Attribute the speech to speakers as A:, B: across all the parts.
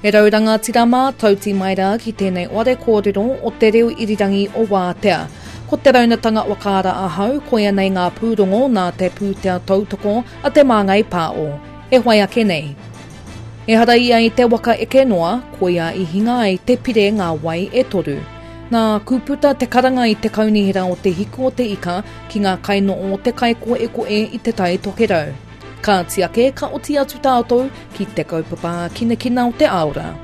A: E rauranga tira mātou ti maira ki tēnei ore kōrero o te reo irirangi o Wātea. Ko te raunatanga wakara ahau, koia nei ngā pūrongo nā te pūtea tautoko a te māngai pāo. E whai ake nei. E hara ia i te waka eke noa, koia i hinga ai te pire ngā wai e toru. Nā kuputa te karanga i te kaunihira o te hiku o te ika ki ngā kaino o te kaiko e koe i te tai tokerau. Ka tiake ka oti atu tātou ki te kaupapa kina o te aura.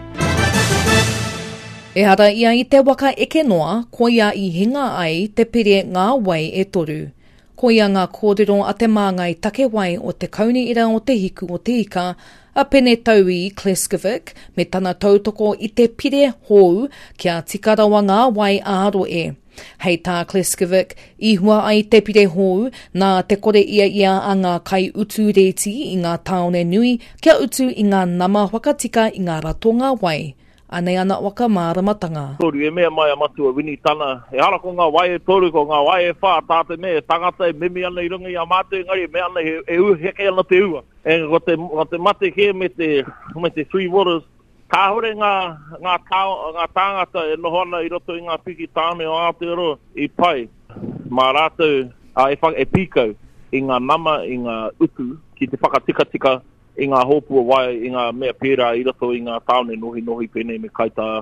A: E hara ia i te waka eke noa, koia i hinga ai te pire ngā wai e toru. Koia ngā kōrero a te māngai take wai o te kauniira o te hiku o te ika, a pene tau i Kleskovic me tana tautoko i te pire hou kia tikarawa ngā wai āro e. Hei tā Kleskovic, i hua ai te pire hou nā te kore ia a ngā kai utu reti i ngā taone nui kia utu i ngā nama whakatika i ngā ratonga wai. Anei ana waka māramatanga.
B: Toru e mea mai amatua wini tana. E hara ko ngā wai e toru ko ngā wai e whā tāte me tangata e mimi ana i runga i a mātou ngari me ana heke ana te ua. E ko te mate ke me te Three Waters, ka hore ngā tāngata e nohona i roto i ngā piki tāne o Aotearoa i pai. Mā rātou e pīkau i ngā nama i ngā utu ki te whakatika i ngā hōpua wai, i ngā mea pērā i roto i ngā tāone nohi pēnei me kaita.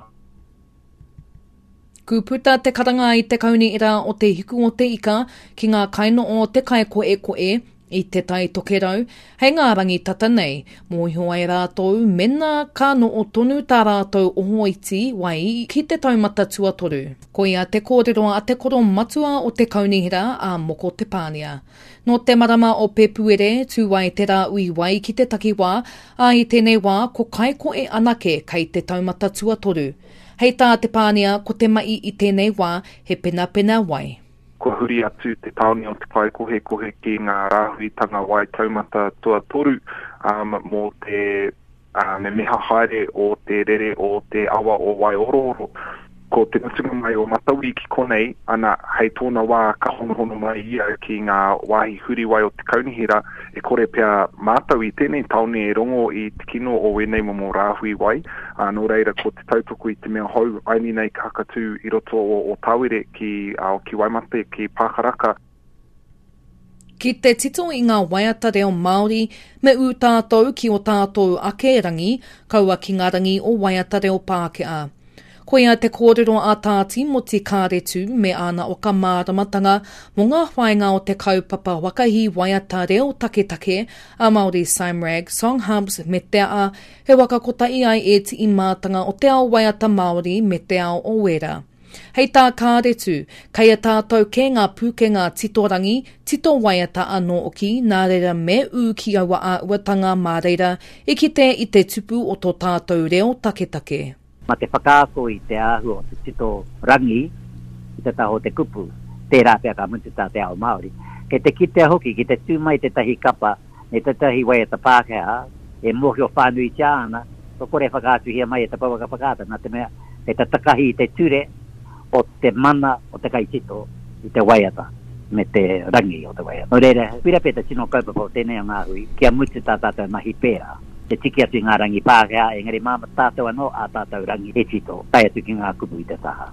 A: Kuputa te karanga i te kauniira o te hiku o te ika ki ngā kaino o te kai koe i te tai tokerau, hei ngā rangitata nei, mōiho ai rātou, mena ka no o tonu tā rātou ohoiti wai ki te taumata tuatoru. Ko ia te kōrero a te koro matua o te kaunihira a moko te pānia. No te marama o Pepuere, tū wai te rā ui wai ki te takiwā, a i tēnei wā ko kai koe anake kei te taumata tuatoru. Hei tā te pānia, ko te mai i tēnei wā, he pena wai.
C: Ko huri atu te taone o te pai kohe ki ngā rāhuitanga wai taumata tuatoru mō te me meha haere o te rere o te awa o wai oro. Ko te mutunga mai o Matauri ki konei, ana hei tōna wā ka honohono mai ia ki ngā wāhi huri wai o te kaunihira, e kore pia mātau i tēnei taone e rongo i te kino o wenei momo rāhui wai. Nō reira, ko te tautoko i te mea hau, aini nei ka hakatū i roto o Tāwere ki Waimate, ki Pākaraka.
A: Ki te tito i ngā waiata reo Māori, me u tātou ki o tātou ake rangi, kaua ki ngā rangi o waiata reo Pākea. Ko ia te kōrero a tāti mo te kāretu me ana o ka māramatanga mo ngā whainga o te kaupapa wakahi waiata reo take a Māori Simrag, Songhubs me te a he waka kotai ai e ti i mātanga o te ao waiata Māori me te ao o Wera. Hei tā kāretu, kei a tātou ke ngā pūkenga titorangi, tito waiata anō oki, nā reira me u ki aua a uatanga mā reira, e ki te i te tupu o tō tātou reo take.
D: Ma te whakaako i te ahu o te tito rangi, i te taho te kupu, tērā pia ka mutu tā te ao Māori. Ke te kitea hoki, ki te tūmai te tahi kapa, ne te tahi waiata Pākehā, e mohio whānui tia ana, ko kore whakaatu hia mai e te pawaka whakaata, nā te mea, e te takahi i te ture o te mana o te kaitito i te waiata, me te rangi o te waiata. No reira, pira peta tino kaupapa o tēnei o ngā hui, kia mutu tā tātou mahi pērā. Te tiki atu i ngā rangi Pākehā, engari māma tātou anō a tātou rangi e tito, tai atu ki ngā kupu i te taha.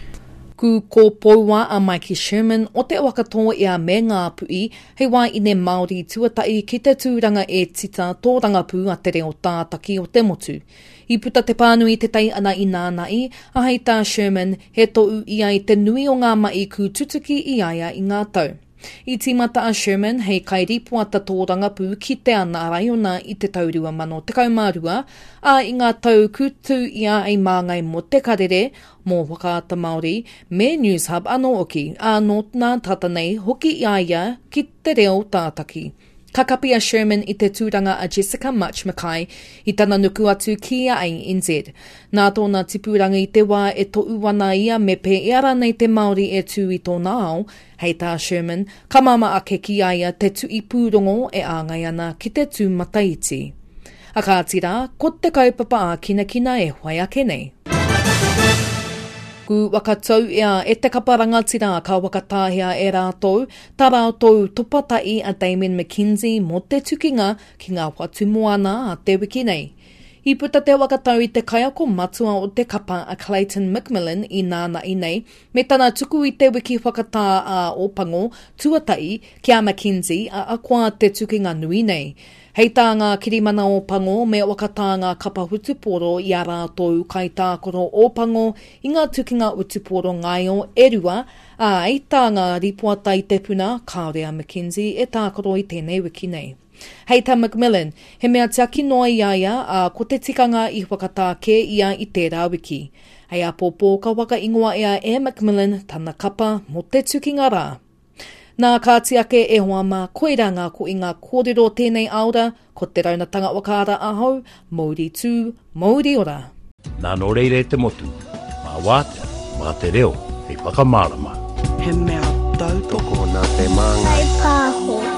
A: Ku ko poua a Mikey Sherman o te wakatoa ia me ngā pui, hei wā i ne Māori tuatai ki te tūranga e tita tō rangapū a te reo tātaki o te motu. I puta te pānui te tai ana i nānai, a hei tā Sherman he tōu ia i te nui o ngā mai ku tutuki i aia i ngā tau. I tīmata a Sherman hei kai ripuata tō rangapū ki te ana raiona i te taurua mano te kaumārua, a i ngā tau kutu ia ai māngai mo te karere, mō wakaata Māori, me News Hub anō oki, a nō nā tata nei hoki i aia ki te reo tātaki. Ka kapi a Sherman i te tūranga a Jessica Mutch Mackay i tana nuku atu ki a ANZ. Nā tōna tipuranga i te wā e to'u wana ia me pe eara nei te Māori e tū i tōna ao, hei tā Sherman, ka mama ake ki aia te tū i pūrongo e āngai ana ki te tū mataiti. A kā tira, ko te kaupapa a kina e whai ake nei. Ku wakatau ia e te kaparangatira ka wakatāhia e rātou, tā rātou tupatai a Damien McKenzie mo te tukinga ki ngā watu moana a te wiki nei. I puta te wakatau I te kaiako matua o te kapa a Clayton Macmillan I nāna I nei, me tana tuku I te wiki whakatā a Ōpango, tuatai ki a Mackenzie a akwa te tukinga nui nei. Hei tā ngā kirimana Ōpango me wakatā ngā kapa hutuporo I a rātou kai tākoro Ōpango I ngā tukinga hutuporo ngaio e rua, a I tā ngā ripuata I te puna, kāore a Mackenzie e tākoro I tēnei wiki nei. Hei tā Macmillan, he mea tiaki noa I aia a ko te tikanga I whakatā ke ia I tērā wiki. Hei a pōpō ka waka ingoa ea e Macmillan tana kapa mo te tukinga rā. Nā kātiake e hoama koiranga ko I ngā kōrero tēnei aura, ko te raunatanga wakaara ahau, Māori tū, Māori ora.
E: Nā no reire te motu, mā wātea, mā te reo, hei whakamārama.
F: He mea tautoko
G: nā te māngai. Hei pāho.